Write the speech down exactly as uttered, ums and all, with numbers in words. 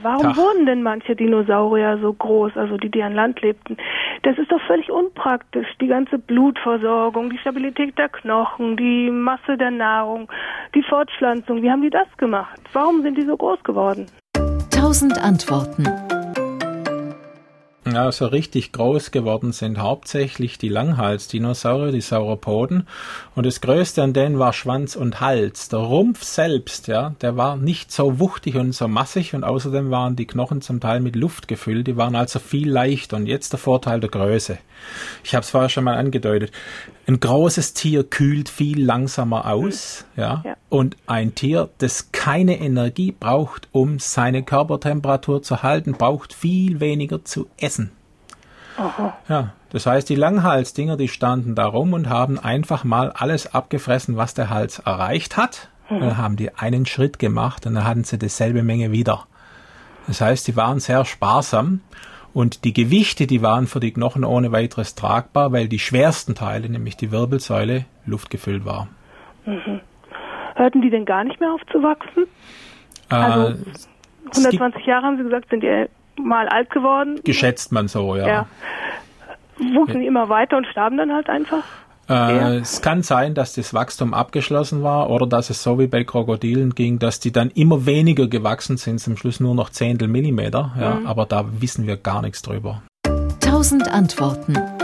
Warum Tag. wurden denn manche Dinosaurier so groß, also die, die an Land lebten? Das ist doch völlig unpraktisch. Die ganze Blutversorgung, die Stabilität der Knochen, die Masse der Nahrung, die Fortpflanzung. Wie haben die das gemacht? Warum sind die so groß geworden? Tausend Antworten. Ja, so richtig groß geworden sind hauptsächlich die Langhalsdinosaurier, die Sauropoden. Und das Größte an denen war Schwanz und Hals. Der Rumpf selbst, ja, der war nicht so wuchtig und so massig und außerdem waren die Knochen zum Teil mit Luft gefüllt. Die waren also viel leichter und jetzt der Vorteil der Größe. Ich habe es vorher schon mal angedeutet. Ein großes Tier kühlt viel langsamer aus, ja, Ja. und ein Tier, das keine Energie braucht, um seine Körpertemperatur zu halten, braucht viel weniger zu essen. Aha. Ja, das heißt, die Langhalsdinger, die standen da rum und haben einfach mal alles abgefressen, was der Hals erreicht hat. Mhm. Dann haben die einen Schritt gemacht und dann hatten sie dieselbe Menge wieder. Das heißt, die waren sehr sparsam. Und die Gewichte, die waren für die Knochen ohne weiteres tragbar, weil die schwersten Teile, nämlich die Wirbelsäule, luftgefüllt war. Mhm. Hörten die denn gar nicht mehr auf zu wachsen? Äh, Also hundertzwanzig Jahre haben Sie gesagt, sind die mal alt geworden? Geschätzt man so, ja. Ja. Wuchsen die immer weiter und starben dann halt einfach? Äh, es kann sein, dass das Wachstum abgeschlossen war oder dass es so wie bei Krokodilen ging, dass die dann immer weniger gewachsen sind, zum Schluss nur noch Zehntel Millimeter. Ja, mhm. Aber da wissen wir gar nichts drüber. Tausend Antworten.